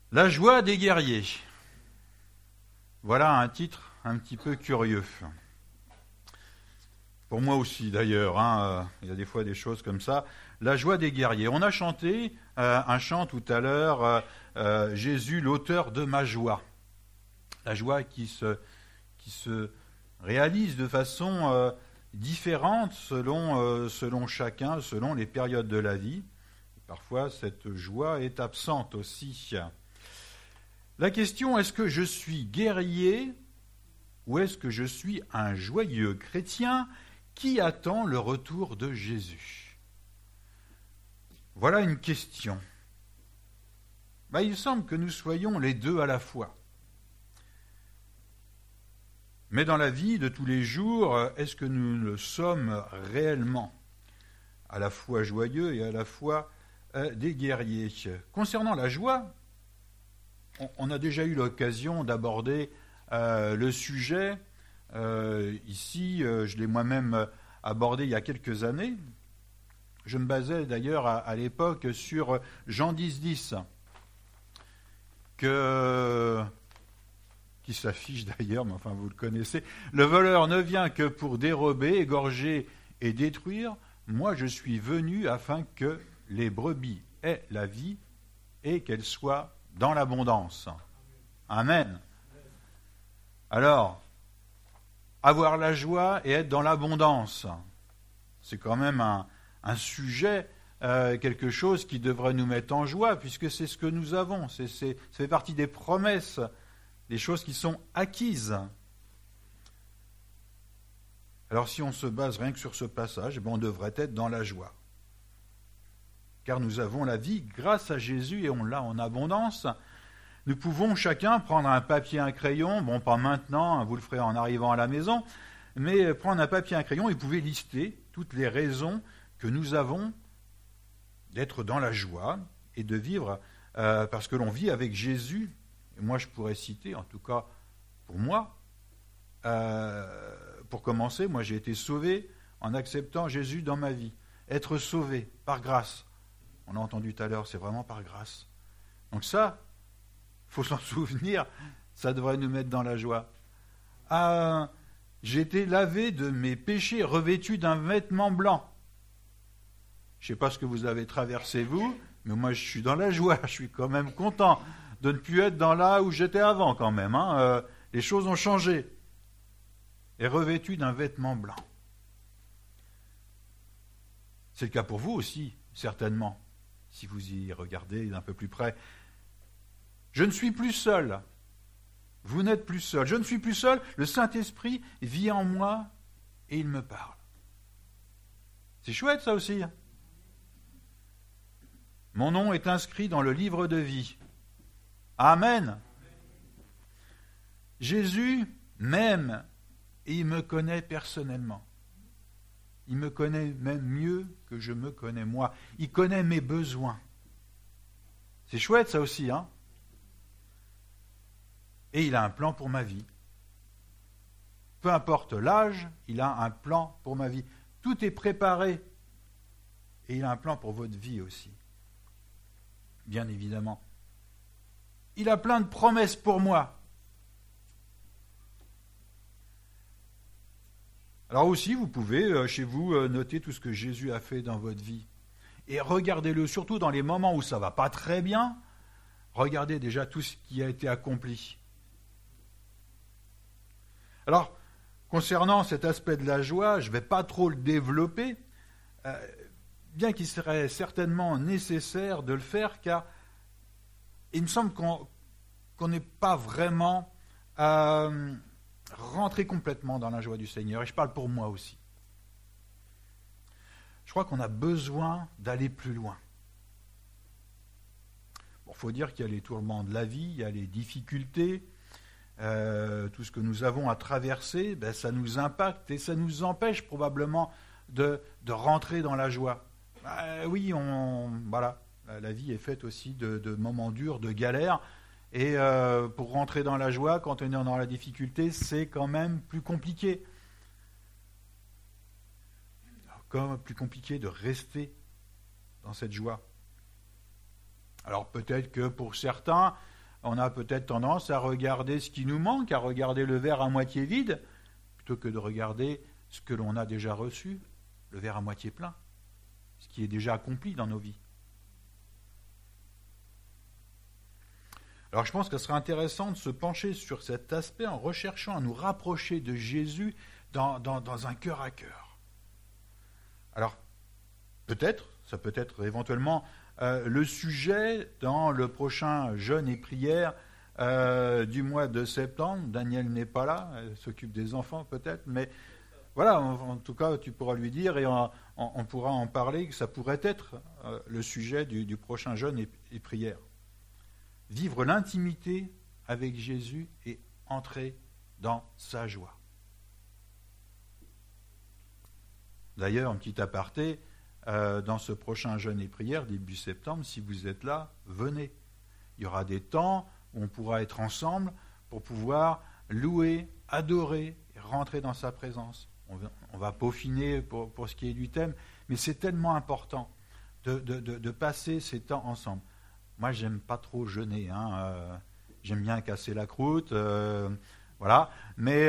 La joie des guerriers. Voilà un titre un petit peu curieux. Pour moi aussi d'ailleurs, il y a des fois des choses comme ça. La joie des guerriers. On a chanté un chant tout à l'heure, Jésus, l'auteur de ma joie. La joie qui se réalise de façon différente selon chacun, selon les périodes de la vie. Parfois, cette joie est absente aussi. La question, est-ce que je suis guerrier ou est-ce que je suis un joyeux chrétien qui attend le retour de Jésus? Voilà une question. Il semble que nous soyons les deux à la fois. Mais dans la vie de tous les jours, est-ce que nous le sommes réellement? À la fois joyeux et à la fois des guerriers. Concernant la joie, on a déjà eu l'occasion d'aborder le sujet. Ici, je l'ai moi-même abordé il y a quelques années. Je me basais d'ailleurs à l'époque sur Jean 10,10, qui s'affiche d'ailleurs, mais enfin vous le connaissez. Le voleur ne vient que pour dérober, égorger et détruire. Moi, je suis venu afin que les brebis aient la vie et qu'elles soient dans l'abondance. Amen. Alors, avoir la joie et être dans l'abondance, c'est quand même un sujet, quelque chose qui devrait nous mettre en joie, puisque c'est ce que nous avons. Ça fait partie des promesses, des choses qui sont acquises. Alors si on se base rien que sur ce passage, on devrait être dans la joie. Car nous avons la vie grâce à Jésus et on l'a en abondance. Nous pouvons chacun prendre un papier et un crayon, pas maintenant, vous le ferez en arrivant à la maison, mais prendre un papier et un crayon et vous pouvez lister toutes les raisons que nous avons d'être dans la joie et de vivre, parce que l'on vit avec Jésus. Et moi je pourrais citer, en tout cas pour moi, pour commencer, moi j'ai été sauvé en acceptant Jésus dans ma vie. Être sauvé par grâce. On a entendu tout à l'heure, c'est vraiment par grâce. Donc ça, il faut s'en souvenir, ça devrait nous mettre dans la joie. J'ai été lavé de mes péchés, revêtu d'un vêtement blanc. Je ne sais pas ce que vous avez traversé vous, mais moi je suis dans la joie, je suis quand même content de ne plus être dans là où j'étais avant quand même. Les choses ont changé. Et revêtu d'un vêtement blanc. C'est le cas pour vous aussi, certainement, si vous y regardez d'un peu plus près. Je ne suis plus seul. Vous n'êtes plus seul. Je ne suis plus seul. Le Saint-Esprit vit en moi et il me parle. C'est chouette ça aussi. Mon nom est inscrit dans le livre de vie. Amen. Jésus m'aime et il me connaît personnellement. Il me connaît même mieux que je me connais moi. Il connaît mes besoins. C'est chouette ça aussi, Et il a un plan pour ma vie. Peu importe l'âge, il a un plan pour ma vie. Tout est préparé. Et il a un plan pour votre vie aussi. Bien évidemment. Il a plein de promesses pour moi. Alors aussi, vous pouvez, chez vous, noter tout ce que Jésus a fait dans votre vie. Et regardez-le, surtout dans les moments où ça ne va pas très bien, regardez déjà tout ce qui a été accompli. Alors, concernant cet aspect de la joie, je ne vais pas trop le développer, bien qu'il serait certainement nécessaire de le faire, car il me semble qu'on n'est pas vraiment rentré complètement dans la joie du Seigneur, et je parle pour moi aussi. Je crois qu'on a besoin d'aller plus loin. Il faut dire qu'il y a les tourments de la vie, il y a les difficultés, tout ce que nous avons à traverser, ça nous impacte et ça nous empêche probablement de rentrer dans la joie. Oui, voilà, la vie est faite aussi de moments durs, de galères, et pour rentrer dans la joie, quand on est dans la difficulté, c'est quand même plus compliqué. Encore plus compliqué de rester dans cette joie. Alors peut-être que pour certains, on a peut-être tendance à regarder ce qui nous manque, à regarder le verre à moitié vide, plutôt que de regarder ce que l'on a déjà reçu, le verre à moitié plein, ce qui est déjà accompli dans nos vies. Alors je pense que ce serait intéressant de se pencher sur cet aspect en recherchant à nous rapprocher de Jésus dans un cœur à cœur. Alors, ça peut être éventuellement le sujet dans le prochain jeûne et prière du mois de septembre. Daniel n'est pas là, elle s'occupe des enfants peut-être, mais voilà, en tout cas tu pourras lui dire et on pourra en parler, que ça pourrait être le sujet du prochain jeûne et prière. Vivre l'intimité avec Jésus et entrer dans sa joie. D'ailleurs, un petit aparté, dans ce prochain jeûne et prière, début septembre, si vous êtes là, venez. Il y aura des temps où on pourra être ensemble pour pouvoir louer, adorer et rentrer dans sa présence. On va peaufiner pour ce qui est du thème, mais c'est tellement important de passer ces temps ensemble. Moi, j'aime pas trop jeûner, j'aime bien casser la croûte, voilà, mais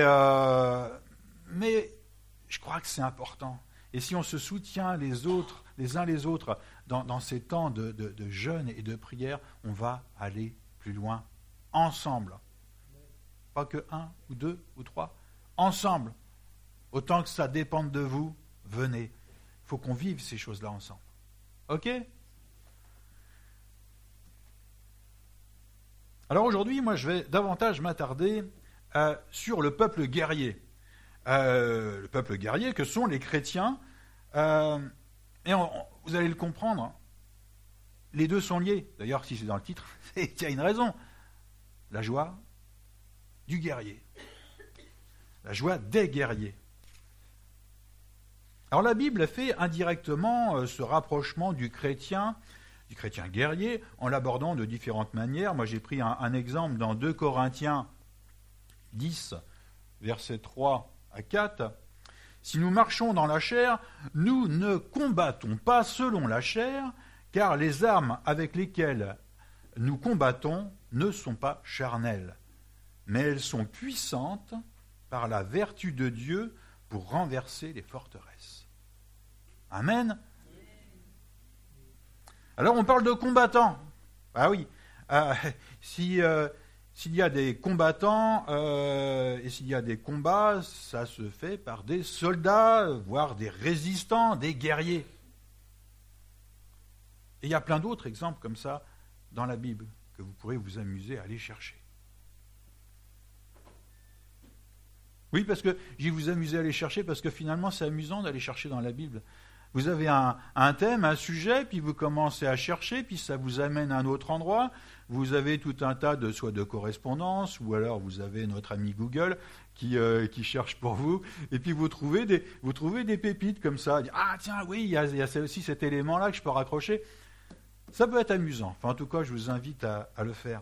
je crois que c'est important. Et si on se soutient les uns les autres, dans ces temps de jeûne et de prière, on va aller plus loin, ensemble. Pas que un, ou deux, ou trois, ensemble. Autant que ça dépende de vous, venez. Il faut qu'on vive ces choses-là ensemble. Ok ? Alors aujourd'hui, moi, je vais davantage m'attarder sur le peuple guerrier. Le peuple guerrier que sont les chrétiens. Et vous allez le comprendre, les deux sont liés. D'ailleurs, si c'est dans le titre, il y a une raison. La joie du guerrier. La joie des guerriers. Alors la Bible fait indirectement ce rapprochement du chrétien guerrier, en l'abordant de différentes manières. Moi, j'ai pris un exemple dans 2 Corinthiens 10, versets 3 à 4. « Si nous marchons dans la chair, nous ne combattons pas selon la chair, car les armes avec lesquelles nous combattons ne sont pas charnelles, mais elles sont puissantes par la vertu de Dieu pour renverser les forteresses. » Amen. Alors on parle de combattants. Ah oui, s'il y a des combattants et s'il y a des combats, ça se fait par des soldats, voire des résistants, des guerriers. Et il y a plein d'autres exemples comme ça dans la Bible que vous pourrez vous amuser à aller chercher. Oui, parce que j'ai vous amusé à aller chercher, parce que finalement c'est amusant d'aller chercher dans la Bible. Vous avez un thème, un sujet, puis vous commencez à chercher, puis ça vous amène à un autre endroit. Vous avez tout un tas soit de correspondances, ou alors vous avez notre ami Google qui cherche pour vous, et puis vous trouvez des pépites comme ça. Ah tiens, oui, il y a aussi cet élément-là que je peux raccrocher. Ça peut être amusant. Enfin, en tout cas, je vous invite à le faire.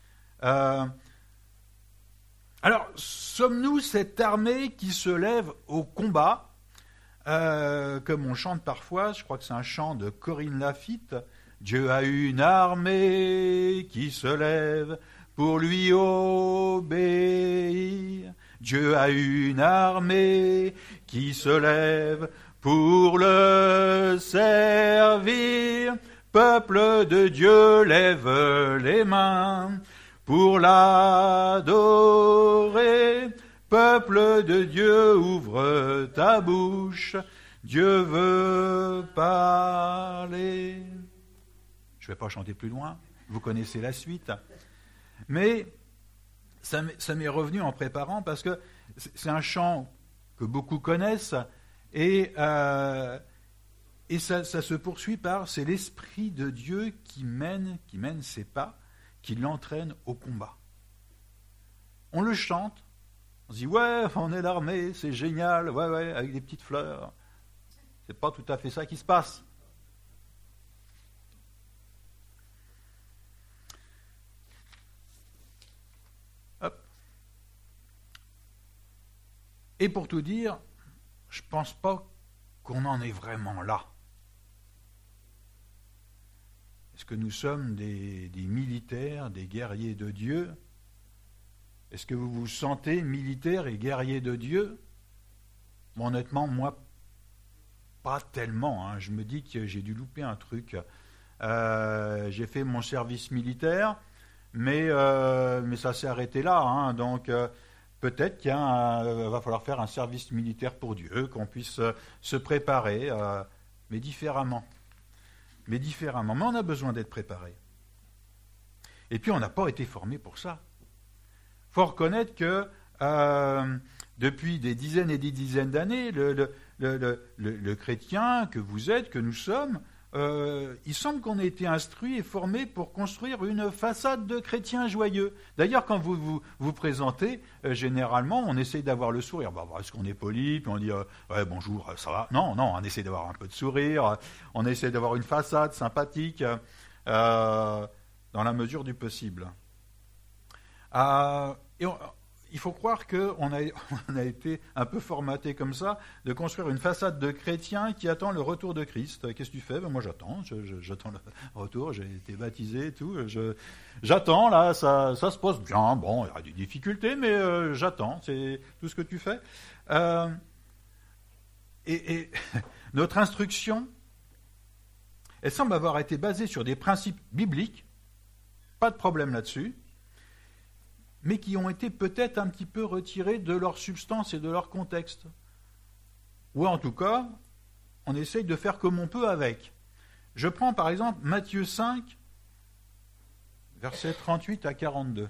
Alors, sommes-nous cette armée qui se lève au combat, comme on chante parfois, je crois que c'est un chant de Corinne Lafitte, « Dieu a une armée qui se lève pour lui obéir. Dieu a une armée qui se lève pour le servir. Peuple de Dieu, lève les mains pour l'adorer. Peuple de Dieu, ouvre ta bouche, Dieu veut parler. » Je ne vais pas chanter plus loin, vous connaissez la suite. Mais ça m'est revenu en préparant parce que c'est un chant que beaucoup connaissent et ça se poursuit par « c'est l'Esprit de Dieu qui mène ses pas, qui l'entraîne au combat ». On le chante. On se dit, ouais, on est l'armée, c'est génial, ouais, avec des petites fleurs. C'est pas tout à fait ça qui se passe. Hop. Et pour tout dire, je pense pas qu'on en est vraiment là. Est-ce que nous sommes des militaires, des guerriers de Dieu? Est-ce que vous vous sentez militaire et guerrier de Dieu? Bon, honnêtement, moi, pas tellement. Je me dis que j'ai dû louper un truc. J'ai fait mon service militaire, mais ça s'est arrêté là. Donc, peut-être qu'il va falloir faire un service militaire pour Dieu, qu'on puisse se préparer, mais différemment. Mais on a besoin d'être préparé. Et puis, on n'a pas été formé pour ça. Il faut reconnaître que depuis des dizaines et des dizaines d'années, le chrétien que vous êtes, que nous sommes, il semble qu'on ait été instruit et formé pour construire une façade de chrétien joyeux. D'ailleurs, quand vous vous présentez, généralement, on essaie d'avoir le sourire. Est-ce qu'on est poli, puis on dit ouais, bonjour, ça va? Non, on essaie d'avoir un peu de sourire, on essaie d'avoir une façade sympathique, dans la mesure du possible. Il faut croire qu'on a été un peu formaté comme ça, de construire une façade de chrétien qui attend le retour de Christ. Qu'est-ce que tu fais? Moi j'attends, j'attends le retour, j'ai été baptisé et tout. J'attends, là, ça se passe bien. Bon, il y a des difficultés, mais j'attends, c'est tout ce que tu fais. Et notre instruction, elle semble avoir été basée sur des principes bibliques, pas de problème là-dessus, mais qui ont été peut-être un petit peu retirés de leur substance et de leur contexte. Ou en tout cas, on essaye de faire comme on peut avec. Je prends par exemple Matthieu 5, versets 38 à 42.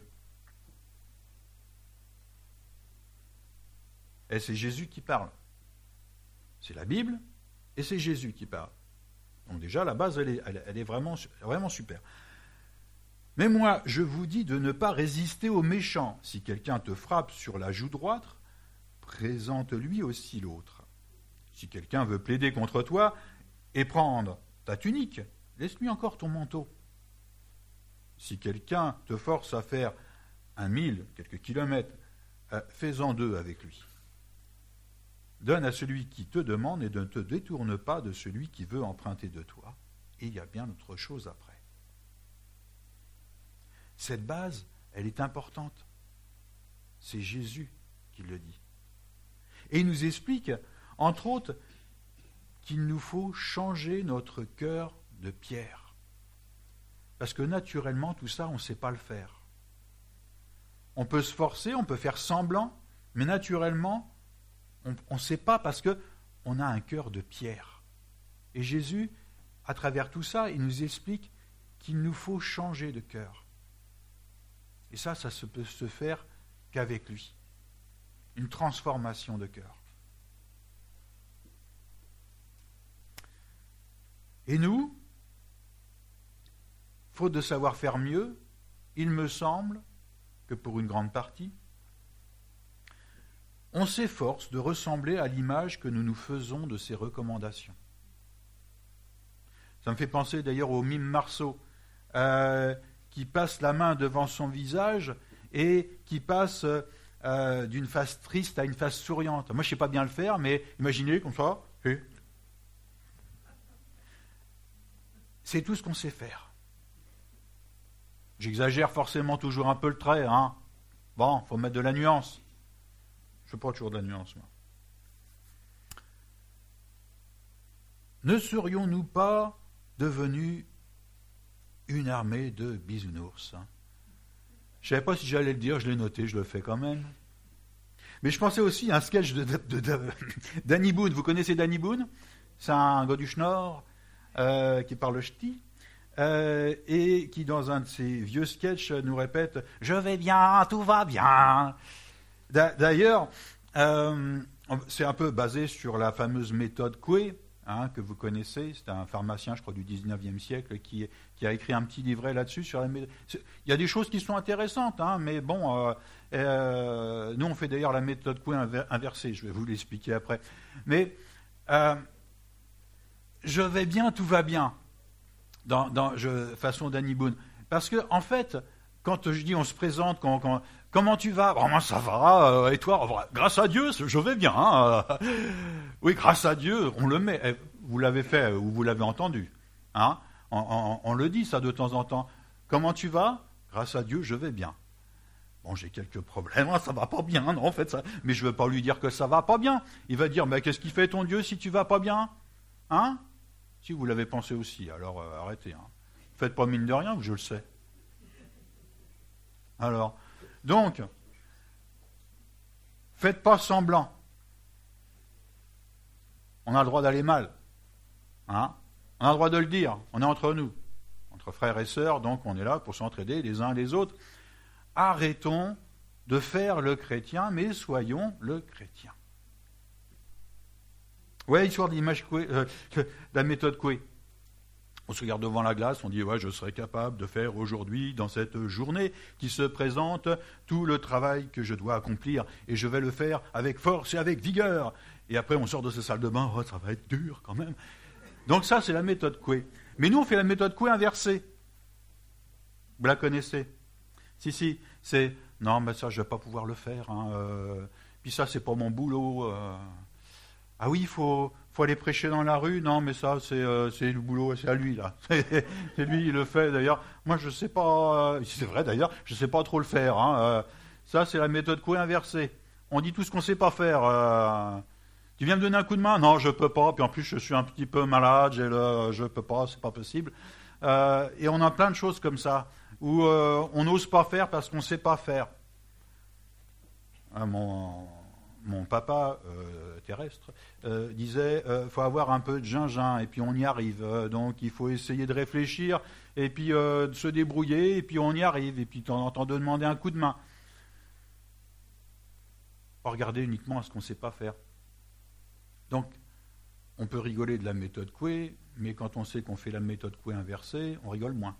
Et c'est Jésus qui parle. C'est la Bible, et c'est Jésus qui parle. Donc déjà, la base, elle est vraiment, vraiment super. Mais moi, je vous dis de ne pas résister aux méchants. Si quelqu'un te frappe sur la joue droite, présente-lui aussi l'autre. Si quelqu'un veut plaider contre toi et prendre ta tunique, laisse-lui encore ton manteau. Si quelqu'un te force à faire 1000, quelques kilomètres, fais-en 2 avec lui. Donne à celui qui te demande et ne te détourne pas de celui qui veut emprunter de toi. Et il y a bien autre chose après. Cette base, elle est importante. C'est Jésus qui le dit. Et il nous explique, entre autres, qu'il nous faut changer notre cœur de pierre. Parce que naturellement, tout ça, on ne sait pas le faire. On peut se forcer, on peut faire semblant, mais naturellement, on ne sait pas parce qu'on a un cœur de pierre. Et Jésus, à travers tout ça, il nous explique qu'il nous faut changer de cœur. Et ça se peut se faire qu'avec lui. Une transformation de cœur. Et nous, faute de savoir faire mieux, il me semble que pour une grande partie, on s'efforce de ressembler à l'image que nous nous faisons de ces recommandations. Ça me fait penser d'ailleurs au mime Marceau, qui passe la main devant son visage et qui passe d'une face triste à une face souriante. Moi, je ne sais pas bien le faire, mais imaginez comme ça. C'est tout ce qu'on sait faire. J'exagère forcément toujours un peu le trait. Bon, il faut mettre de la nuance. Je ne fais pas toujours de la nuance, moi. Ne serions-nous pas devenus une armée de bisounours? Je ne savais pas si j'allais le dire, je l'ai noté, je le fais quand même. Mais je pensais aussi à un sketch de Danny Boone. Vous connaissez Danny Boone? C'est un gars du Schnorr qui parle ch'ti et qui, dans un de ses vieux sketchs, nous répète « Je vais bien, tout va bien ». D'ailleurs, c'est un peu basé sur la fameuse méthode Coué, que vous connaissez. C'est un pharmacien, je crois, du 19e siècle qui a écrit un petit livret là-dessus. Il y a des choses qui sont intéressantes, mais bon, nous on fait d'ailleurs la méthode Coué inversée, je vais vous l'expliquer après. Mais je vais bien, tout va bien, façon Danny Boone. Parce que, en fait, quand je dis on se présente, comment tu vas? Moi, ça va. Et toi? Grâce à Dieu, je vais bien. Oui, grâce à Dieu, on le met. Vous l'avez fait ou vous l'avez entendu. On le dit ça de temps en temps. Comment tu vas? Grâce à Dieu, je vais bien. Bon, j'ai quelques problèmes, ça va pas bien, non, en fait, ça. Mais je ne veux pas lui dire que ça va pas bien. Il va dire, mais qu'est-ce qu'il fait ton Dieu si tu vas pas bien? Hein? Si vous l'avez pensé aussi, alors arrêtez. Hein. Faites pas mine de rien, je le sais. Alors, donc, faites pas semblant. On a le droit d'aller mal. Hein? On a le droit de le dire. On est entre nous. Entre frères et sœurs, donc on est là pour s'entraider les uns les autres. Arrêtons de faire le chrétien, mais soyons le chrétien. Ouais, histoire d'image Coué, de la méthode Coué. On se regarde devant la glace, on dit, ouais, je serai capable de faire aujourd'hui, dans cette journée qui se présente, tout le travail que je dois accomplir, et je vais le faire avec force et avec vigueur. Et après, on sort de cette salle de bain, oh, ça va être dur quand même. Donc ça, c'est la méthode Coué. Mais nous, on fait la méthode Coué inversée. Vous la connaissez? Si, c'est, non, mais ça, je ne vais pas pouvoir le faire. Hein, puis ça, c'est pas mon boulot. Ah oui, il faut aller prêcher dans la rue. Non, mais ça, c'est le boulot, c'est à lui, là. C'est lui, il le fait, d'ailleurs. Moi, je ne sais pas... c'est vrai, d'ailleurs, je ne sais pas trop le faire. Hein, ça, c'est la méthode Coué inversée. On dit tout ce qu'on ne sait pas faire. Tu viens me donner un coup de main? Non, je ne peux pas. Puis en plus, je suis un petit peu malade. Je ne peux pas, c'est pas possible. Et on a plein de choses comme ça, où on n'ose pas faire parce qu'on ne sait pas faire. Mon papa terrestre disait faut avoir un peu de gingin et puis on y arrive. Donc il faut essayer de réfléchir et puis de se débrouiller et puis on y arrive. Et puis de temps en temps de demander un coup de main. Pas regarder uniquement à ce qu'on ne sait pas faire. Donc on peut rigoler de la méthode Coué, mais quand on sait qu'on fait la méthode Coué inversée, on rigole moins.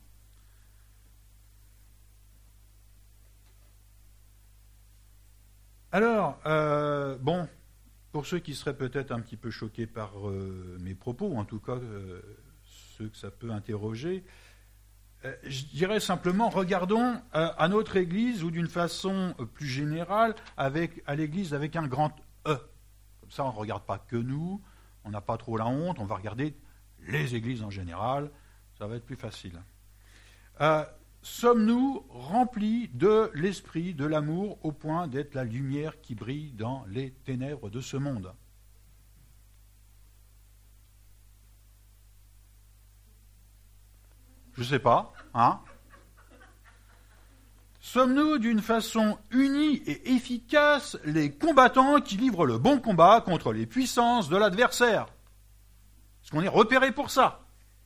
Alors, bon, pour ceux qui seraient peut-être un petit peu choqués par mes propos, ou en tout cas ceux que ça peut interroger, je dirais simplement, regardons à notre Église, ou d'une façon plus générale, à l'Église avec un grand E. Comme ça, on ne regarde pas que nous, on n'a pas trop la honte, on va regarder les Églises en général, ça va être plus facile. Sommes-nous remplis de l'esprit, de l'amour, au point d'être la lumière qui brille dans les ténèbres de ce monde? Je ne sais pas, hein? Sommes-nous d'une façon unie et efficace les combattants qui livrent le bon combat contre les puissances de l'adversaire? Est-ce qu'on est repéré pour ça?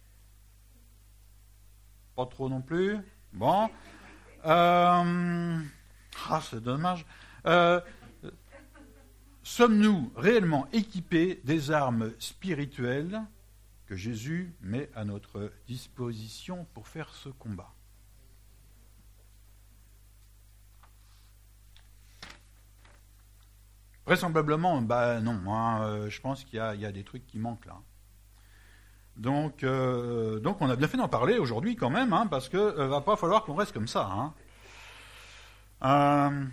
Pas trop non plus. Bon. C'est dommage. Sommes-nous réellement équipés des armes spirituelles que Jésus met à notre disposition pour faire ce combat? Vraisemblablement, non. Hein, je pense qu'il y a des trucs qui manquent là. Donc on a bien fait d'en parler aujourd'hui quand même, hein, parce que va pas falloir qu'on reste comme ça. Hein.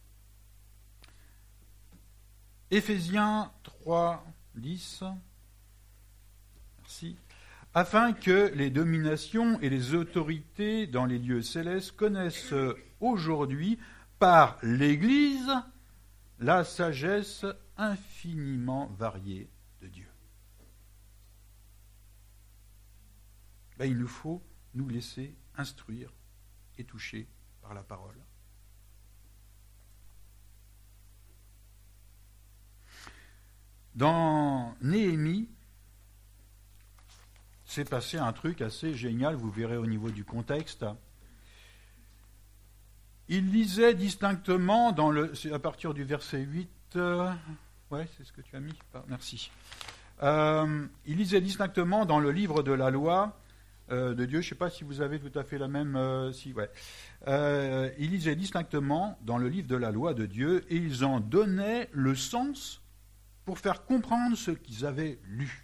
Éphésiens 3, 10. Merci. Afin que les dominations et les autorités dans les lieux célestes connaissent aujourd'hui par l'Église la sagesse infiniment variée de Dieu. Il nous faut nous laisser instruire et toucher par la parole. Dans Néhémie, s'est passé un truc assez génial, vous verrez au niveau du contexte. Il lisait distinctement c'est à partir du verset 8, c'est ce que tu as mis, merci. Il lisait distinctement dans le livre de la loi de Dieu, je ne sais pas si vous avez tout à fait la même, il lisait distinctement dans le livre de la loi de Dieu et ils en donnaient le sens pour faire comprendre ce qu'ils avaient lu.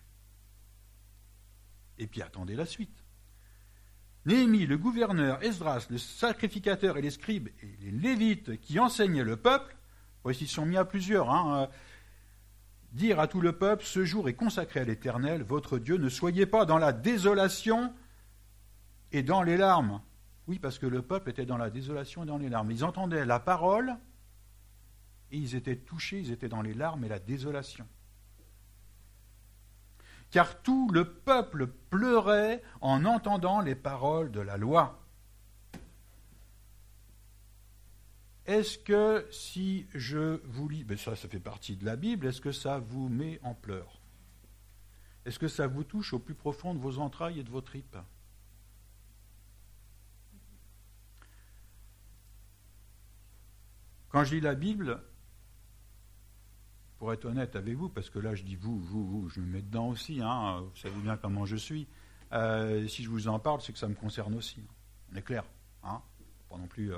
Et puis attendez la suite. Néhémie, le gouverneur, Esdras, le sacrificateur et les scribes et les lévites qui enseignaient le peuple, ils s'y sont mis à plusieurs, dire à tout le peuple, ce jour est consacré à l'Éternel, votre Dieu, ne soyez pas dans la désolation et dans les larmes. Oui, parce que le peuple était dans la désolation et dans les larmes. Ils entendaient la parole et ils étaient touchés, ils étaient dans les larmes et la désolation. Car tout le peuple pleurait en entendant les paroles de la loi. Est-ce que si je vous lis, ben ça fait partie de la Bible, est-ce que ça vous met en pleurs? Est-ce que ça vous touche au plus profond de vos entrailles et de vos tripes? Quand je lis la Bible, pour être honnête avec vous, parce que là je dis vous, je me mets dedans aussi, hein, vous savez bien comment je suis, si je vous en parle, c'est que ça me concerne aussi. On est clair, hein, pas non plus...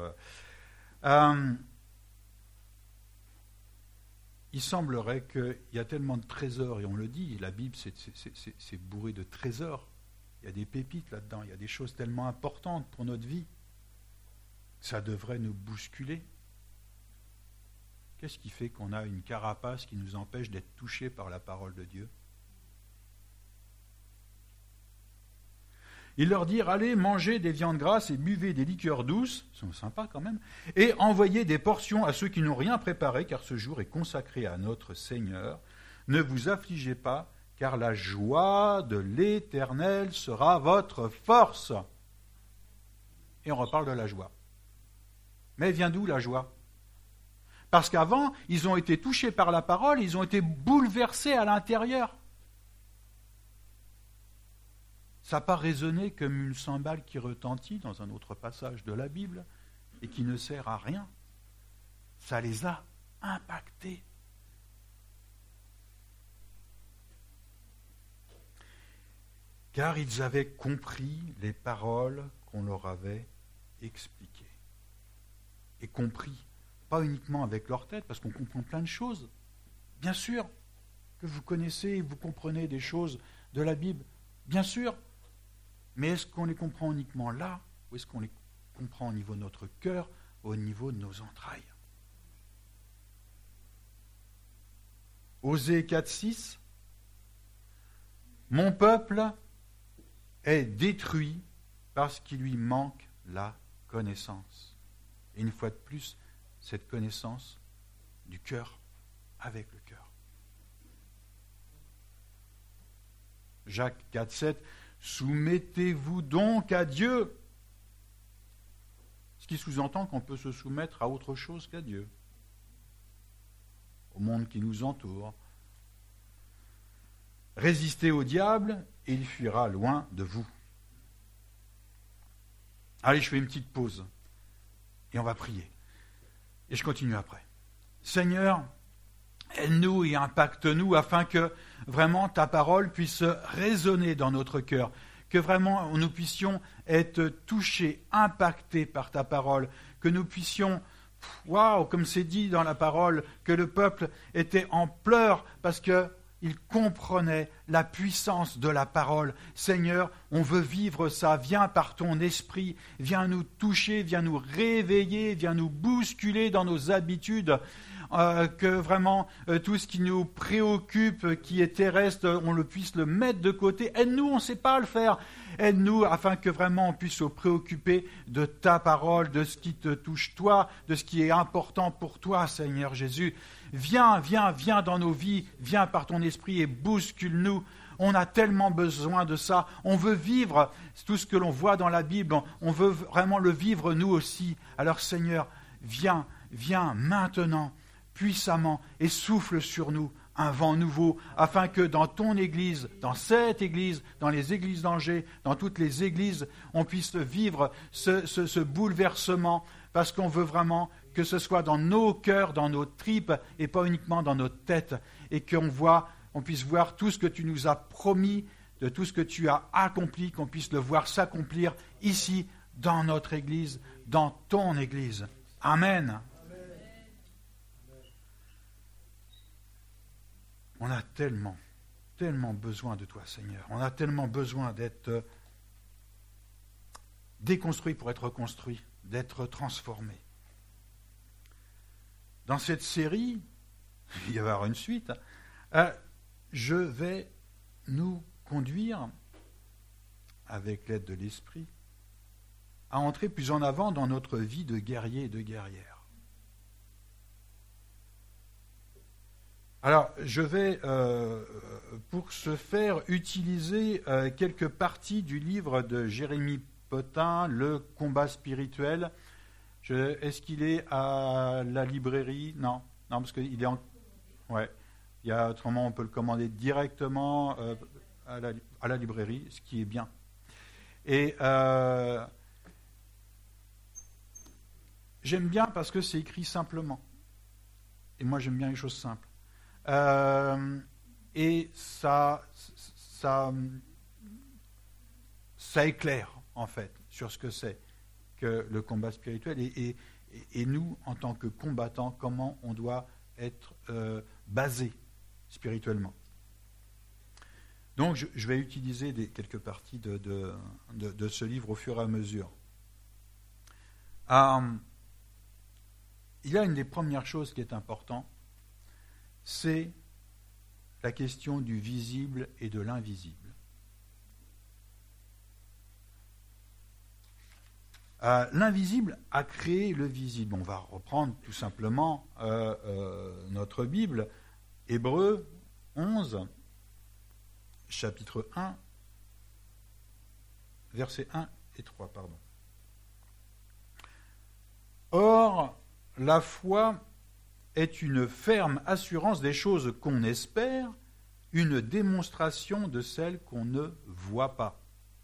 il semblerait qu'il y a tellement de trésors, et on le dit, la Bible c'est bourré de trésors, il y a des pépites là-dedans, il y a des choses tellement importantes pour notre vie, ça devrait nous bousculer. Qu'est-ce qui fait qu'on a une carapace qui nous empêche d'être touchés par la parole de Dieu? Ils leur dirent, allez, mangez des viandes grasses et buvez des liqueurs douces, c'est sympa quand même, et envoyez des portions à ceux qui n'ont rien préparé, car ce jour est consacré à notre Seigneur. Ne vous affligez pas, car la joie de l'Éternel sera votre force. Et on reparle de la joie. Mais vient d'où la joie? Parce qu'avant, ils ont été touchés par la parole, ils ont été bouleversés à l'intérieur. Ça n'a pas résonné comme une cymbale qui retentit dans un autre passage de la Bible et qui ne sert à rien. Ça les a impactés. Car ils avaient compris les paroles qu'on leur avait expliquées. Et compris, pas uniquement avec leur tête, parce qu'on comprend plein de choses. Bien sûr que vous connaissez et vous comprenez des choses de la Bible, bien sûr. Mais est-ce qu'on les comprend uniquement là, ou est-ce qu'on les comprend au niveau de notre cœur, au niveau de nos entrailles? Osée 4,6 « Mon peuple est détruit parce qu'il lui manque la connaissance. » Et une fois de plus, cette connaissance du cœur avec le cœur. Jacques 4,7 « Soumettez-vous donc à Dieu. » Ce qui sous-entend qu'on peut se soumettre à autre chose qu'à Dieu, au monde qui nous entoure. Résistez au diable et il fuira loin de vous. Allez, je fais une petite pause et on va prier. Et je continue après. Seigneur, aide-nous et impacte-nous afin que vraiment ta parole puisse résonner dans notre cœur, que vraiment nous puissions être touchés, impactés par ta parole, que nous puissions, waouh, comme c'est dit dans la parole, que le peuple était en pleurs parce qu'il comprenait la puissance de la parole. Seigneur, on veut vivre ça, viens par ton esprit, viens nous toucher, viens nous réveiller, viens nous bousculer dans nos habitudes, que vraiment tout ce qui nous préoccupe, qui est terrestre, on le puisse le mettre de côté. Aide-nous, on ne sait pas le faire. Aide-nous afin que vraiment on puisse se préoccuper de ta parole, de ce qui te touche toi, de ce qui est important pour toi, Seigneur Jésus. Viens dans nos vies, viens par ton esprit et bouscule-nous. On a tellement besoin de ça. On veut vivre tout ce que l'on voit dans la Bible. On veut vraiment le vivre nous aussi. Alors Seigneur, viens maintenant, puissamment, et souffle sur nous un vent nouveau, afin que dans ton Église, dans cette Église, dans les églises d'Angers, dans toutes les églises, on puisse vivre ce bouleversement, parce qu'on veut vraiment que ce soit dans nos cœurs, dans nos tripes, et pas uniquement dans notre tête, et qu'on puisse voir tout ce que tu nous as promis, de tout ce que tu as accompli, qu'on puisse le voir s'accomplir ici, dans notre Église, dans ton Église. Amen. On a tellement besoin de toi, Seigneur. On a tellement besoin d'être déconstruit pour être reconstruit, d'être transformé. Dans cette série, il va y avoir une suite, je vais nous conduire, avec l'aide de l'Esprit, à entrer plus en avant dans notre vie de guerrier et de guerrière. Alors, je vais, pour ce faire, utiliser quelques parties du livre de Jérémie Potin, Le combat spirituel. Est-ce qu'il est à la librairie ? Non, parce qu'il est en... Ouais. Autrement, on peut le commander directement à la librairie, ce qui est bien. Et j'aime bien parce que c'est écrit simplement. Et moi, j'aime bien les choses simples. Et ça éclaire, en fait, sur ce que c'est que le combat spirituel. Et nous, en tant que combattants, comment on doit être basé spirituellement. Donc, je vais utiliser quelques parties de ce livre au fur et à mesure. Il y a une des premières choses qui est importante, c'est la question du visible et de l'invisible. L'invisible a créé le visible. On va reprendre tout simplement notre Bible, Hébreux 11, chapitre 1, versets 1 et 3. Or, la foi est une ferme assurance des choses qu'on espère, une démonstration de celles qu'on ne voit pas.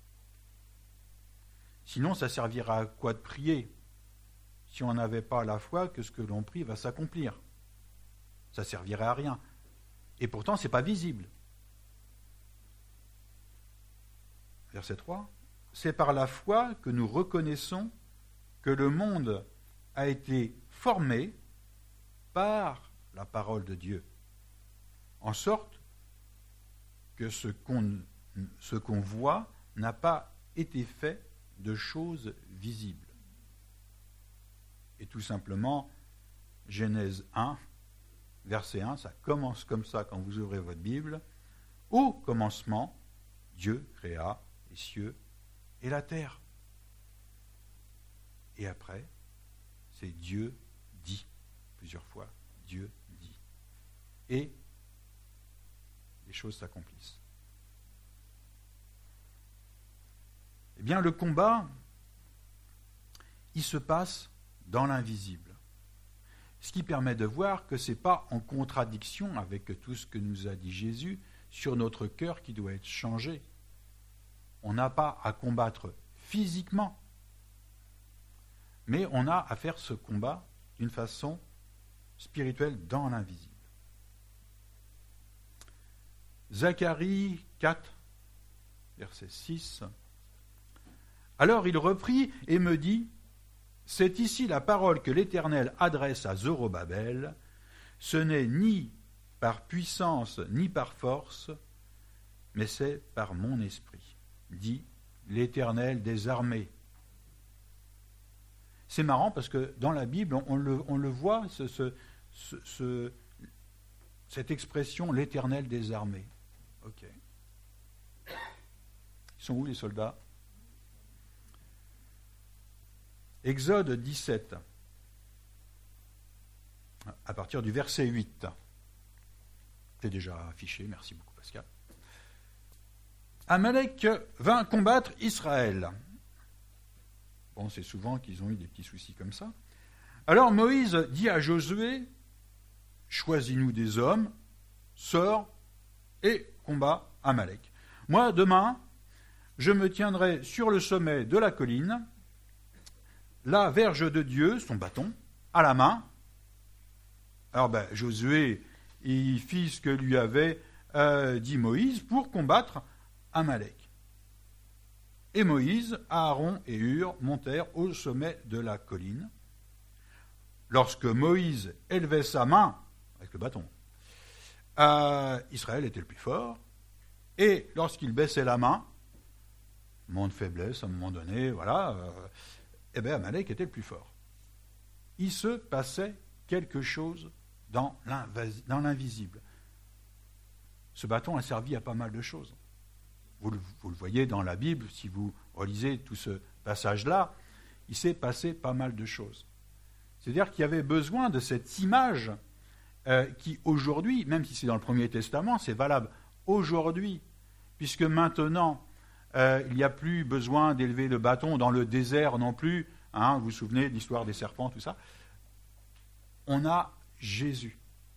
Sinon, ça servira à quoi de prier si on n'avait pas la foi que ce que l'on prie va s'accomplir? Ça servirait à rien. Et pourtant, ce n'est pas visible. Verset 3. C'est par la foi que nous reconnaissons que le monde a été formé par la parole de Dieu, en sorte que ce qu'on voit n'a pas été fait de choses visibles. Et tout simplement, Genèse 1, verset 1, ça commence comme ça quand vous ouvrez votre Bible. Au commencement, Dieu créa les cieux et la terre. Et après, c'est Dieu dit. Plusieurs fois, Dieu dit. Et les choses s'accomplissent. Eh bien, le combat, il se passe dans l'invisible. Ce qui permet de voir que ce n'est pas en contradiction avec tout ce que nous a dit Jésus sur notre cœur qui doit être changé. On n'a pas à combattre physiquement, mais on a à faire ce combat d'une façon spirituelle dans l'invisible. Zacharie 4, verset 6. Alors il reprit et me dit, c'est ici la parole que l'Éternel adresse à Zorobabel, ce n'est ni par puissance ni par force, mais c'est par mon esprit, dit l'Éternel des armées. C'est marrant parce que dans la Bible, on le voit, cette expression, l'Éternel des armées. Ok. Ils sont où les soldats? Exode 17, à partir du verset 8. C'est déjà affiché, merci beaucoup Pascal. Amalek vint combattre Israël. Bon, c'est souvent qu'ils ont eu des petits soucis comme ça. Alors Moïse dit à Josué, choisis-nous des hommes, sors et combat Amalek. Moi, demain, je me tiendrai sur le sommet de la colline, la verge de Dieu, son bâton, à la main. Alors Josué, il fit ce que lui avait dit Moïse pour combattre Amalek. Et Moïse, Aaron et Hur montèrent au sommet de la colline. Lorsque Moïse élevait sa main, avec le bâton, Israël était le plus fort. Et lorsqu'il baissait la main, moment de faiblesse, à un moment donné, voilà, Amalek était le plus fort. Il se passait quelque chose dans l'invisible. Ce bâton a servi à pas mal de choses. Vous le voyez dans la Bible, si vous relisez tout ce passage-là, il s'est passé pas mal de choses. C'est-à-dire qu'il y avait besoin de cette image qui aujourd'hui, même si c'est dans le Premier Testament, c'est valable aujourd'hui, puisque maintenant, il n'y a plus besoin d'élever le bâton dans le désert non plus. Hein, vous vous souvenez de l'histoire des serpents, tout ça. On a Jésus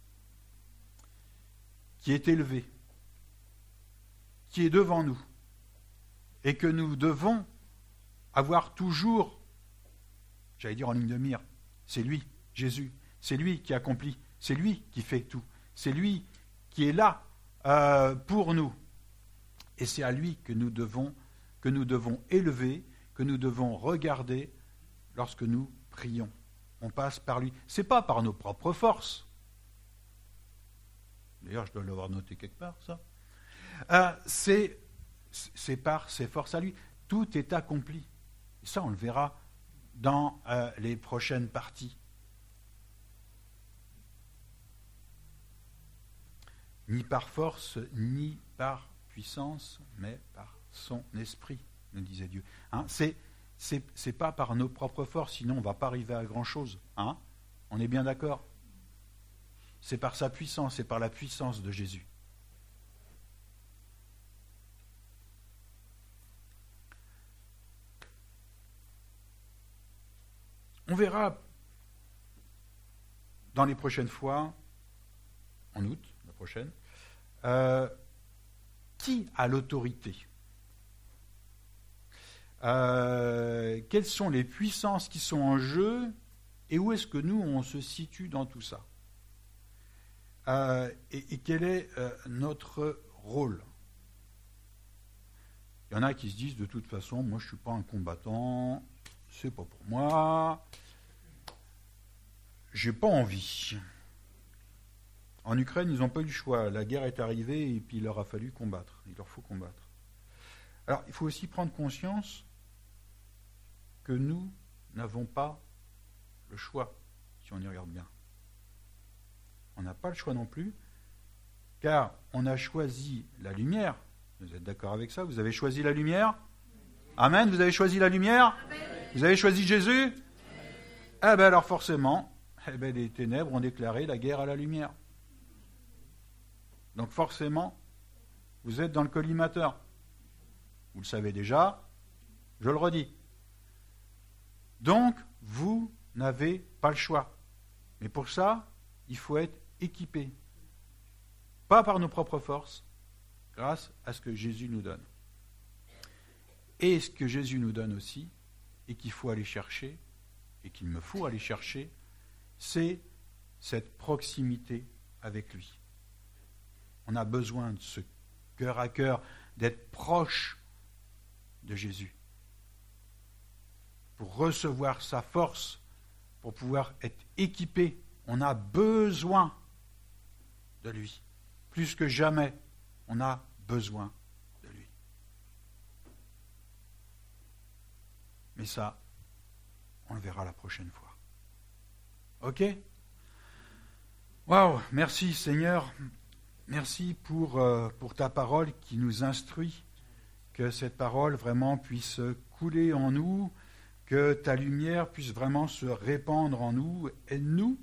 qui est élevé, qui est devant nous, et que nous devons avoir toujours, j'allais dire en ligne de mire, c'est lui, Jésus, c'est lui qui accomplit, c'est lui qui fait tout, c'est lui qui est là pour nous. Et c'est à lui que nous devons élever, que nous devons regarder lorsque nous prions. On passe par lui. Ce n'est pas par nos propres forces. D'ailleurs, je dois l'avoir noté quelque part, ça. C'est par ses forces à lui. Tout est accompli. Et ça, on le verra dans les prochaines parties. Ni par force, ni par puissance, mais par son esprit, nous disait Dieu. Hein, c'est pas par nos propres forces, sinon on ne va pas arriver à grand-chose. Hein, on est bien d'accord? C'est par sa puissance, c'est par la puissance de Jésus. On verra dans les prochaines fois, en août, la prochaine, qui a l'autorité? Quelles sont les puissances qui sont en jeu et où est-ce que nous, on se situe dans tout ça? Et quel est notre rôle? Il y en a qui se disent, de toute façon, moi je ne suis pas un combattant, c'est pas pour moi, j'ai pas envie. En Ukraine, ils n'ont pas eu le choix. La guerre est arrivée et puis il leur a fallu combattre. Il leur faut combattre. Alors, il faut aussi prendre conscience que nous n'avons pas le choix, si on y regarde bien. On n'a pas le choix non plus, car on a choisi la lumière. Vous êtes d'accord avec ça? Vous avez choisi la lumière? Amen. Vous avez choisi la lumière? Vous avez choisi Jésus? Eh bien alors forcément, les ténèbres ont déclaré la guerre à la lumière. Donc forcément, vous êtes dans le collimateur. Vous le savez déjà, je le redis. Donc, vous n'avez pas le choix. Mais pour ça, il faut être équipé. Pas par nos propres forces, grâce à ce que Jésus nous donne. Et ce que Jésus nous donne aussi, et qu'il faut aller chercher, et qu'il me faut aller chercher, c'est cette proximité avec lui. On a besoin de ce cœur à cœur, d'être proche de Jésus, pour recevoir sa force, pour pouvoir être équipé. On a besoin de lui. Plus que jamais, on a besoin de lui. Mais ça, on le verra la prochaine fois. Ok? Waouh, merci Seigneur. Merci pour ta parole qui nous instruit, que cette parole vraiment puisse couler en nous, que ta lumière puisse vraiment se répandre en nous. Aide-nous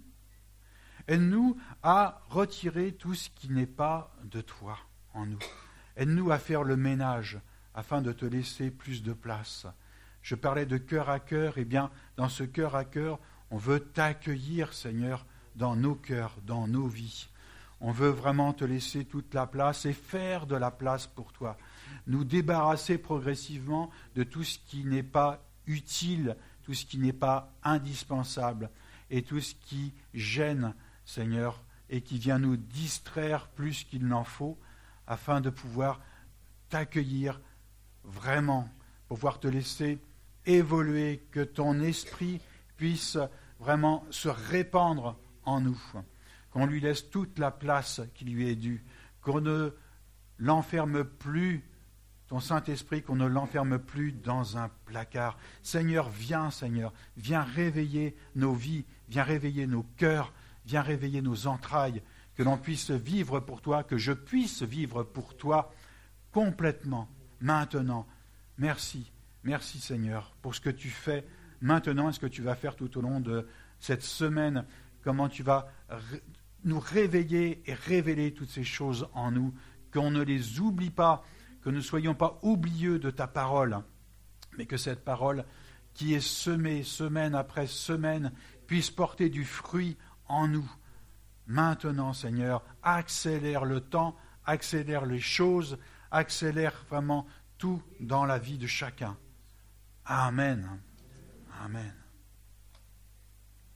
à retirer tout ce qui n'est pas de toi en nous. Aide-nous à faire le ménage afin de te laisser plus de place. Je parlais de cœur à cœur, et bien dans ce cœur à cœur, on veut t'accueillir, Seigneur, dans nos cœurs, dans nos vies. On veut vraiment te laisser toute la place et faire de la place pour toi. Nous débarrasser progressivement de tout ce qui n'est pas utile, tout ce qui n'est pas indispensable et tout ce qui gêne, Seigneur, et qui vient nous distraire plus qu'il n'en faut, afin de pouvoir t'accueillir vraiment, pouvoir te laisser évoluer, que ton esprit puisse vraiment se répandre en nous. Qu'on lui laisse toute la place qui lui est due, qu'on ne l'enferme plus, ton Saint-Esprit, qu'on ne l'enferme plus dans un placard. Seigneur, viens réveiller nos vies, viens réveiller nos cœurs, viens réveiller nos entrailles, que l'on puisse vivre pour toi, que je puisse vivre pour toi complètement, maintenant. Merci Seigneur, pour ce que tu fais maintenant et ce que tu vas faire tout au long de cette semaine, comment tu vas nous réveiller et révéler toutes ces choses en nous, qu'on ne les oublie pas, que nous ne soyons pas oublieux de ta parole, mais que cette parole qui est semée semaine après semaine puisse porter du fruit en nous. Maintenant, Seigneur, accélère le temps, accélère les choses, accélère vraiment tout dans la vie de chacun. Amen. Amen.